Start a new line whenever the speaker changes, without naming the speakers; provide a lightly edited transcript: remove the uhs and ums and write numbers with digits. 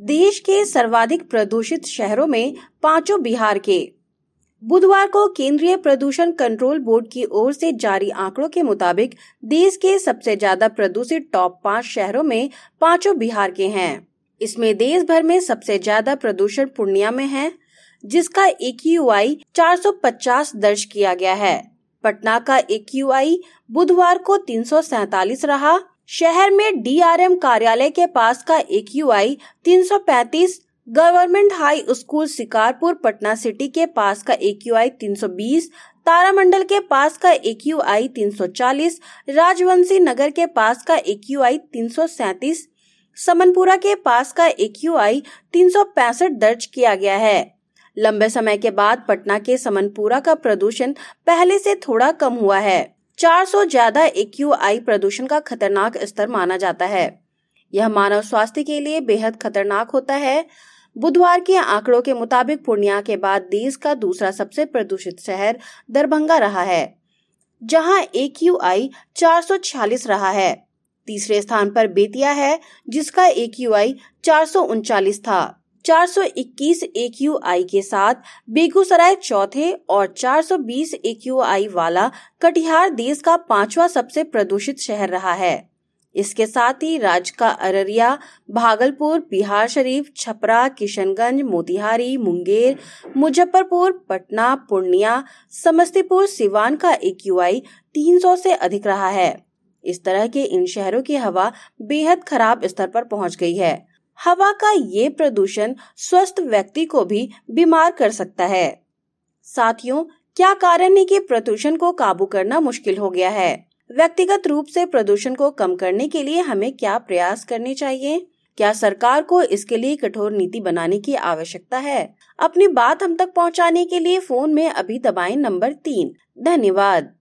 देश के सर्वाधिक प्रदूषित शहरों में पांचों बिहार के। बुधवार को केंद्रीय प्रदूषण कंट्रोल बोर्ड की ओर से जारी आंकड़ों के मुताबिक देश के सबसे ज्यादा प्रदूषित टॉप 5 शहरों में पांचों बिहार के हैं। इसमें देश भर में सबसे ज्यादा प्रदूषण पूर्णिया में है, जिसका AQI 450 दर्ज किया गया है। पटना का AQI बुधवार को 347 रहा। शहर में DRM कार्यालय के पास का AQI 335, government high school Shikarpur Patna city के पास का AQI 320, तारामंडल के पास का AQI 340, राजवंशी नगर के पास का AQI 337, समनपुरा के पास का AQI 365 दर्ज किया गया है। लंबे समय के बाद पटना के समनपुरा का प्रदूषण पहले से थोड़ा कम हुआ है। 400 ज्यादा AQI प्रदूषण का खतरनाक स्तर माना जाता है। यह मानव स्वास्थ्य के लिए बेहद खतरनाक होता है। बुधवार के आंकड़ों के मुताबिक पूर्णिया के बाद देश का दूसरा सबसे प्रदूषित शहर दरभंगा रहा है, जहां AQI 446 रहा है। तीसरे स्थान पर बेतिया है, जिसका AQI 439 था। 421 AQI के साथ बेगूसराय चौथे और 420 AQI वाला कटिहार देश का 5वां सबसे प्रदूषित शहर रहा है। इसके साथ ही राज्य का अररिया, भागलपुर, बिहार शरीफ, छपरा, किशनगंज, मोतिहारी, मुंगेर, मुजफ्फरपुर, पटना, पूर्णिया, समस्तीपुर, सिवान का AQI 300 से अधिक रहा है। इस तरह के इन शहरों की हवा बेहद खराब स्तर पर पहुंच गई है। हवा का ये प्रदूषण स्वस्थ व्यक्ति को भी बीमार कर सकता है। साथियों, क्या कारण है कि प्रदूषण को काबू करना मुश्किल हो गया है? व्यक्तिगत रूप से प्रदूषण को कम करने के लिए हमें क्या प्रयास करने चाहिए? क्या सरकार को इसके लिए कठोर नीति बनाने की आवश्यकता है? अपनी बात हम तक पहुंचाने के लिए फोन में अभी दबाएं नंबर 3। धन्यवाद।